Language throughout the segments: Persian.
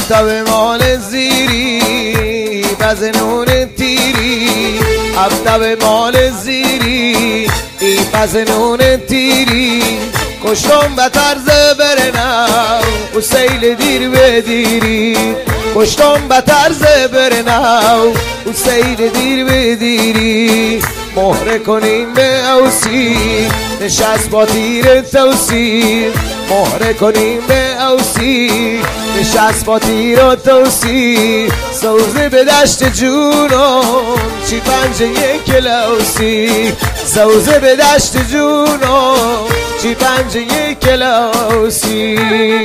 آفتاب مال زیری بزنون تیری آفتاب مال زیری ای بزنون تیری کشتم به طرز برنم و سیل دیر به دیری کشتم به طرز برنم و سیل دیر به دیری مهره کنیم به اوسی نشست با تیر توسی مهره کنیم به اوسی نشست با تیر و توسی سوزه به دشت جونم چی پنجه کلاوسی سوزه به دشت جونم چی پنجه کلاوسی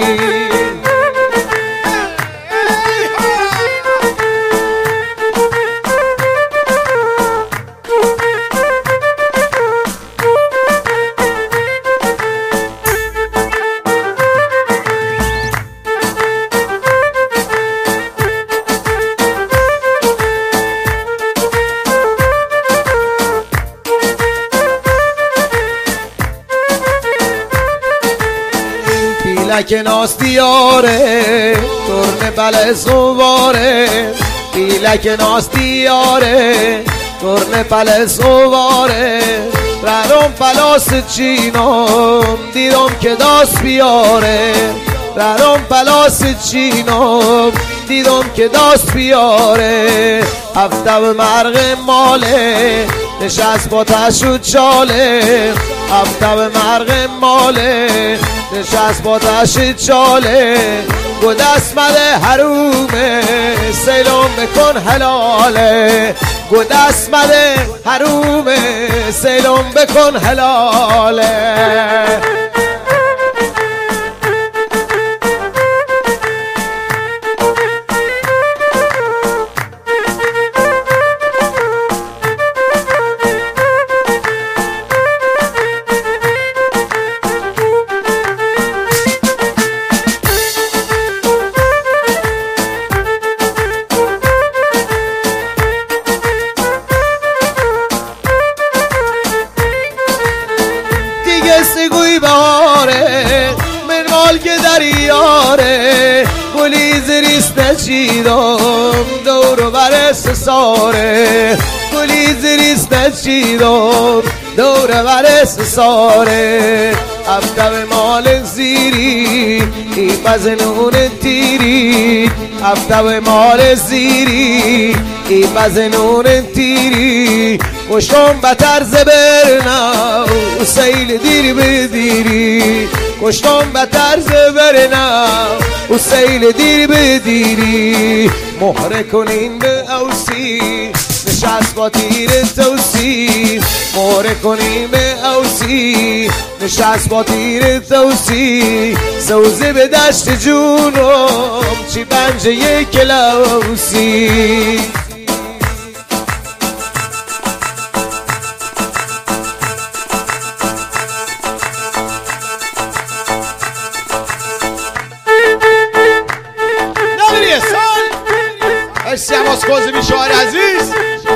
پیلک ناس دیاره ترن بله سواره پیلک ناس دیاره ترن بله سواره ررم پلاس چینم دیدم که داست بیاره ررم پلاس چینم دیدم که داست بیاره هفتم مرغ ماله نشست با تشو چاله هفتم مرغ ماله نشست با تشو چاله گو دست مده حرومه سیلم بکن حلاله گو دست مده حرومه سیلم بکن حلاله سگوی بهاره من مال که دریاره گلی زریست نچیدم دور و برست ساره گلی زریست نچیدم دور و برست ساره هفتم مال زیری ای بزنون تیری هفتم مال زیری ای بزنون تیری کشتم به طرز برنم و سیل دیر به دیری کشتم به طرز برنم و سیل دیر به دیری مهره کنین به اوسی نشست با تیر توسی مهره کنین به اوسی نشست با تیر توسی سوزه به دشت جونم چی پنجه کلاوسی Siamo scusi, mi aziz.